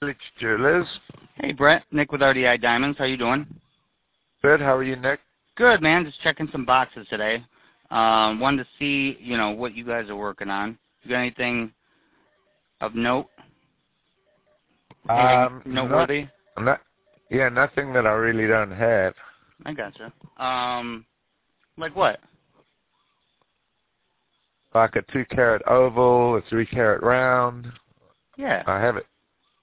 Alex Jewelers. Hey, Brett. Nick with RDI Diamonds. How you doing? Good. How are you, Nick? Good, man. Just checking some boxes today. Wanted to see, what you guys are working on. You got anything of note? Anything noteworthy? Nothing that I really don't have. I gotcha. Like what? Like a 2-carat oval, a 3-carat round. Yeah. I have it.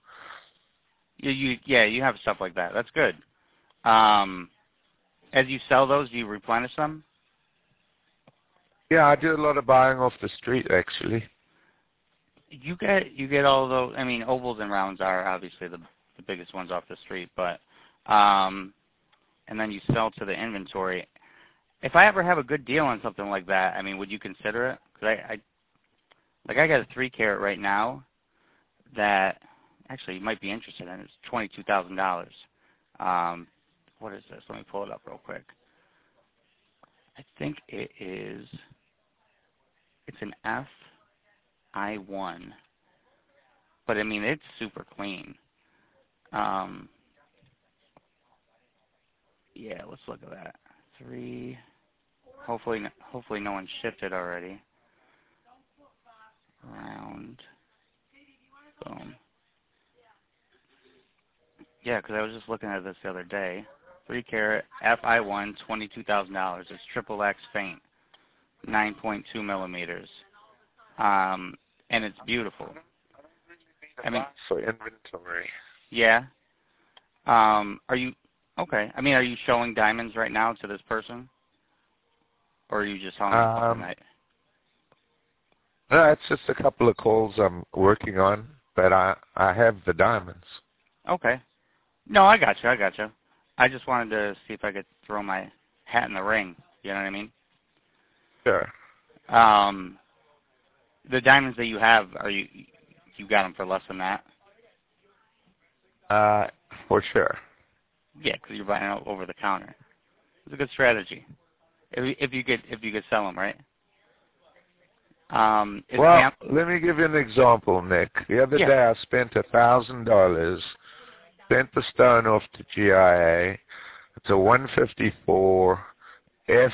You have stuff like that. That's good. As you sell those, do you replenish them? Yeah, I do a lot of buying off the street, actually. You get all those. I mean, ovals and rounds are obviously the biggest ones off the street, but and then you sell to the inventory. If I ever have a good deal on something like that, I mean, would you consider it? Because I got a 3-carat right now that actually you might be interested in. It's $22,000. What is this? Let me pull it up real quick. I think it's an FI1, but I mean it's super clean. Yeah, let's look at that. 3. Hopefully no one shipped it already. Round. Boom. Yeah, because I was just looking at this the other day. 3-carat FI1, $22,000. It's triple X faint, 9.2 millimeters, and it's beautiful. I mean, for inventory. Yeah. Are you okay? I mean, are you showing diamonds right now to this person, or are you just telling me something that? No, it's just a couple of calls I'm working on, but I have the diamonds. Okay. No, I got you. I just wanted to see if I could throw my hat in the ring. You know what I mean? Sure. The diamonds that you have, you got them for less than that? For sure. Yeah, because you're buying it over the counter. It's a good strategy. If you could sell them, right? Let me give you an example, Nick. The other day I spent $1,000, sent the stone off to GIA. It's a 154 F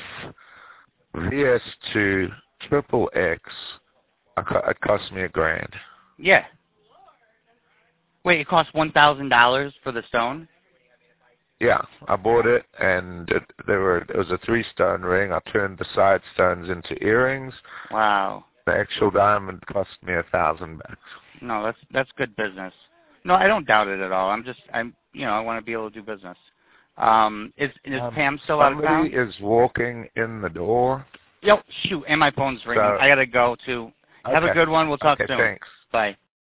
VS2 triple X. It cost me $1,000. Yeah. Wait, it cost $1,000 for the stone? Yeah, I bought it, and it was a 3-stone ring. I turned the side stones into earrings. Wow. The actual diamond cost me $1,000. No, that's good business. No, I don't doubt it at all. I want to be able to do business. Is Pam still out of town? Somebody is walking in the door. Yep, shoot, and my phone's ringing. I got to go, too. Have a good one. We'll talk soon. Thanks. Bye.